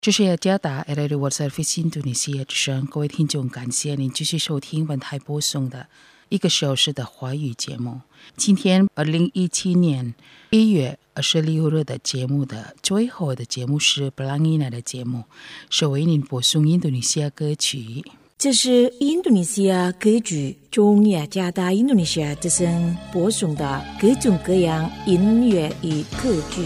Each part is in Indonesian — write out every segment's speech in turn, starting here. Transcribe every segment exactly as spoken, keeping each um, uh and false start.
这是雅加达 R R World Service Indonesia 之声，各位听众，感谢您继续收听本台播送的一个小时的华语节目。今天二零一七年一月二十六日的节目的最后的节目是 Pelangina 的节目，是为您播送印度尼西亚歌曲。 这是印度尼西亚歌剧中雅加达印度尼西亚之声播送的各种各样音乐与歌剧。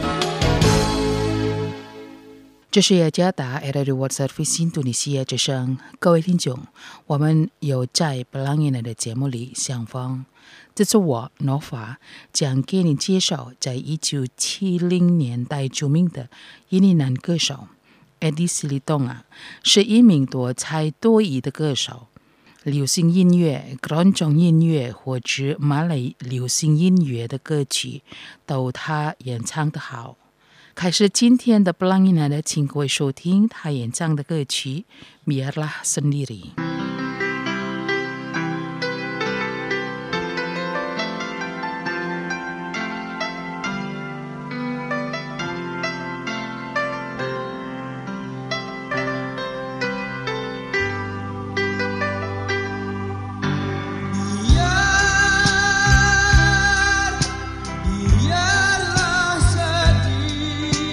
这是雅加达 R R World Service 印度尼西亚之声，各位听众，我们有在 Pelangina 的节目里相逢。这次我 Nova 将给您介绍在一九七零年代著名的印尼男歌手 Eddie Silitonga， 是一名多才多艺的歌手，流行音乐、广东音乐或者马来流行音乐的歌曲都他演唱得好。开始今天的 Pelangina 的，请各位收听他演唱的歌曲 Biarlah Sendiri。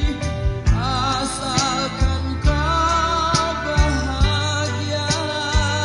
Asalkan kau bahagia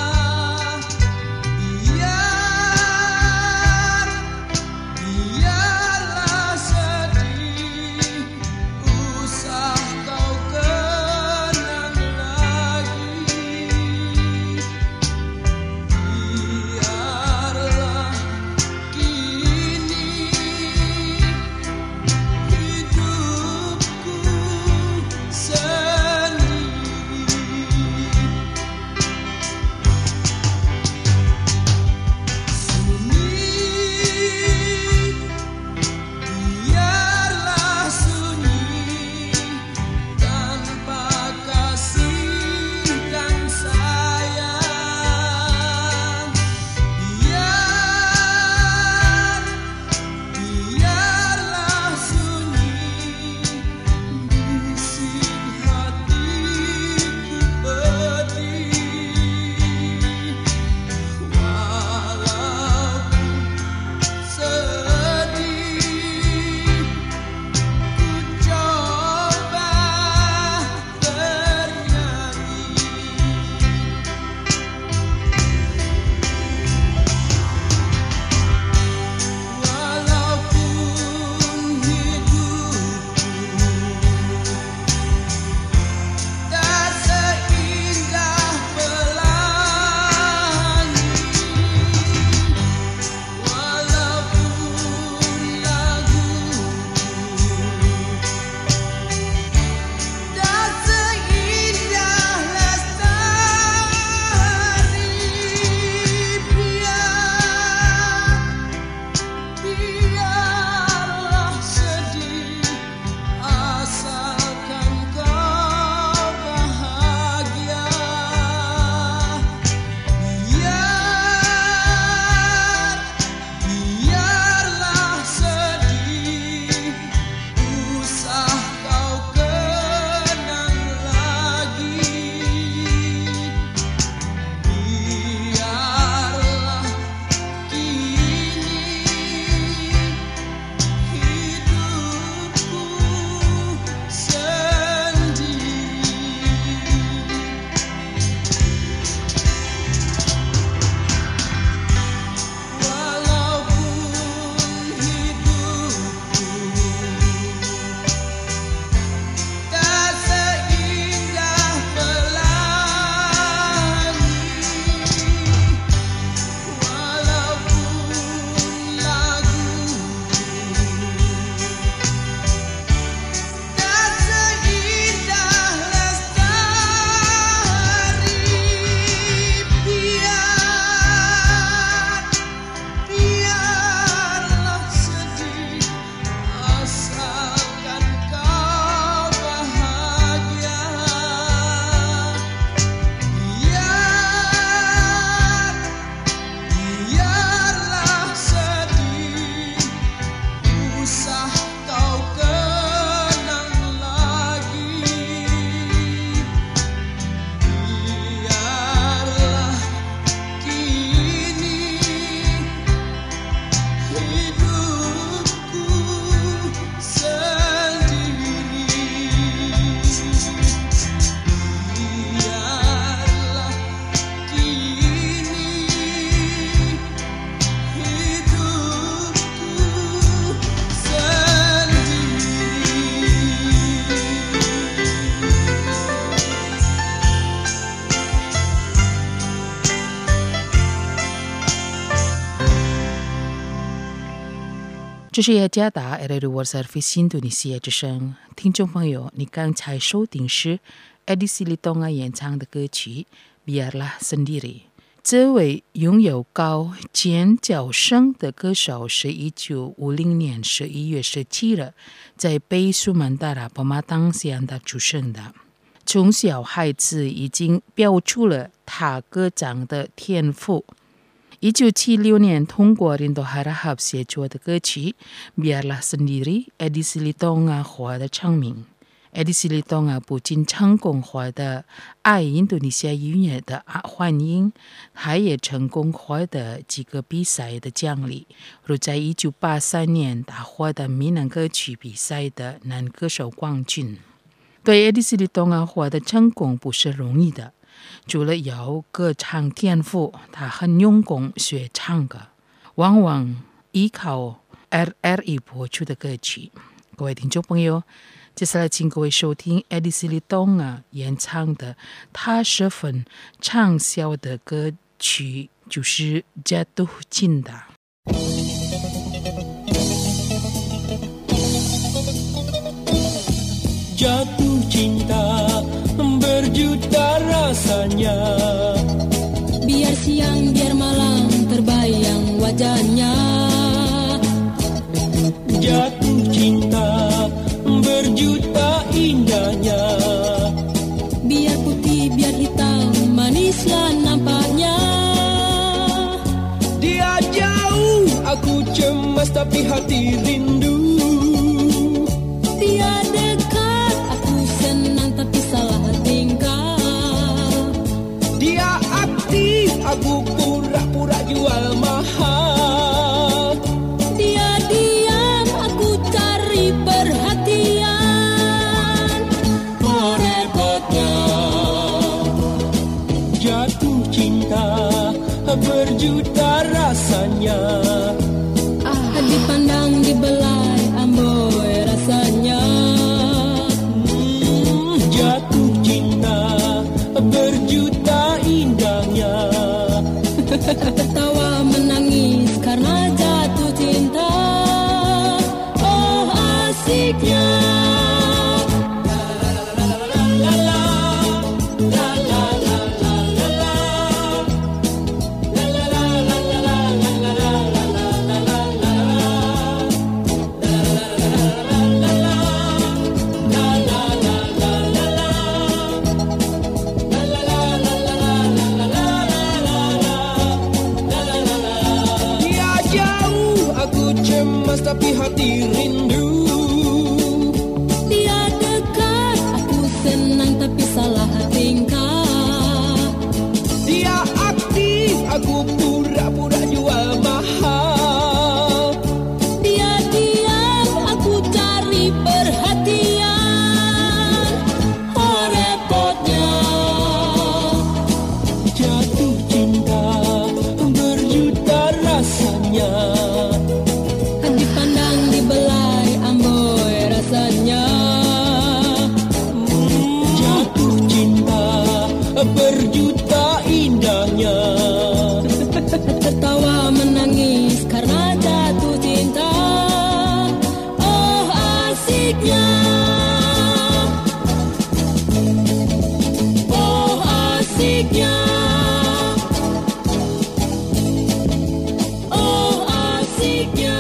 这是雅加达 R R World Service 印度尼西亚之声，听众朋友，你刚才收听是 Eddie Silitonga 演唱的歌曲 Biarlah Sendiri。这位拥有高尖叫声的歌手是一九五零年十一月十七日在北苏门答腊帕马当西安达出生的。从小孩子已经标出了他歌唱的天赋。一九七六年通过Rindu Harahap写作的歌曲 Biarlah Sendiri Eddie Silitonga 获得成名。Eddie Silitonga 不仅成功获得爱印度尼西亚音乐的欢迎，他也成功获得几个比赛的奖励，如在一九八三年他获得闽南歌曲比赛的男歌手冠军。对 Eddie Silitonga 获得成功不是容易的，除了有歌唱天赋，他很用功学唱歌，往往依靠 R R E 播出的歌曲。各位听众朋友，接下来请各位收听 Eddie Silitonga 演唱的他十分畅销的歌曲，就是 Jatuh Cinta。 Jatuh cinta berjuta rasanya, biar siang biar malam terbayang wajahnya. Jatuh cinta berjuta indahnya, biar putih biar hitam manislah nampaknya. Dia jauh aku cemas tapi hati rindu, dia dekat aku senang tapi salah tingkah. Dia aktif aku pura-pura jual mahal, dia diam aku cari perhatian. oh repotnya. Jatuh cinta berjuta rasanya, Ah, dipandang dibelai amboi rasanya. hmm, Jatuh cinta berjuta indahnya. Tertawa menangis karena jatuh cinta. Oh asiknya. Dia jauh aku cemas tapi hati rindu, Dia dekat aku senang tapi salah tingkah. dia aktif aku pura-pura jual mahal, Dia diam aku cari perhatian. Oh repotnya. jatuh cinta berjuta rasanya, Dipandang dibelai amboi rasanya. hmm, jatuh cinta berjuta indahnya. Tertawa menangis karena jatuh cinta. Oh asiknya. Oh asiknya. Oh asiknya.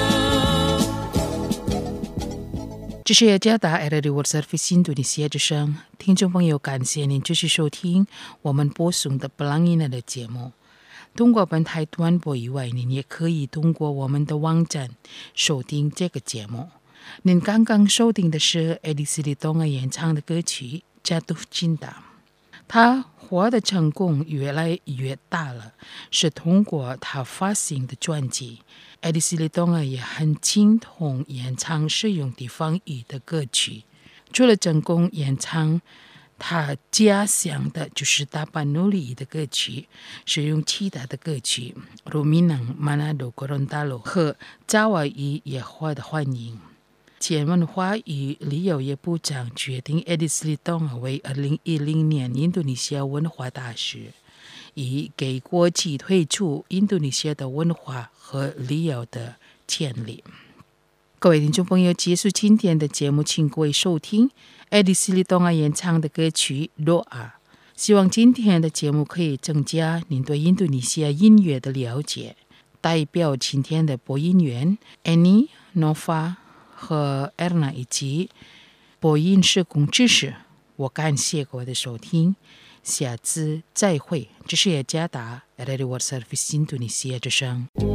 这是雅加达 R R World Service 印度尼西亚之声，听众朋友，感谢您继续收听我们播送的布朗伊娜的节目。通过本台短波以外，您也可以通过我们的网站收听这个节目。您刚刚收听的是 Eddie Silitonga 演唱的歌曲 Jatuh Cinta。他活的成功越来越大了，是通过他发行的专辑。Eddie Silitonga 也很精通演唱使用地方语的歌曲，除了成功演唱他家乡的就是大巴努里的歌曲，使用其他的歌曲如闽南、Manado、Gorontalo 和爪哇语也获得欢迎。前文化与旅游业部长决定 Eddie Silitonga 为二零一零年印度尼西亚文化大使，以给国际推出印度尼西亚的文化和旅游的潜力。 各位听众朋友，结束今天的节目，请各位收听艾迪斯利东啊演唱的歌曲《Doa》。希望今天的节目可以增加您对印度尼西亚音乐的了解。代表今天的播音员 Annie、Nova 和 Erna 以及播音社工知识，我感谢各位的收听，下次再会。这是雅加达 Radio World Service 印度尼西亚之声。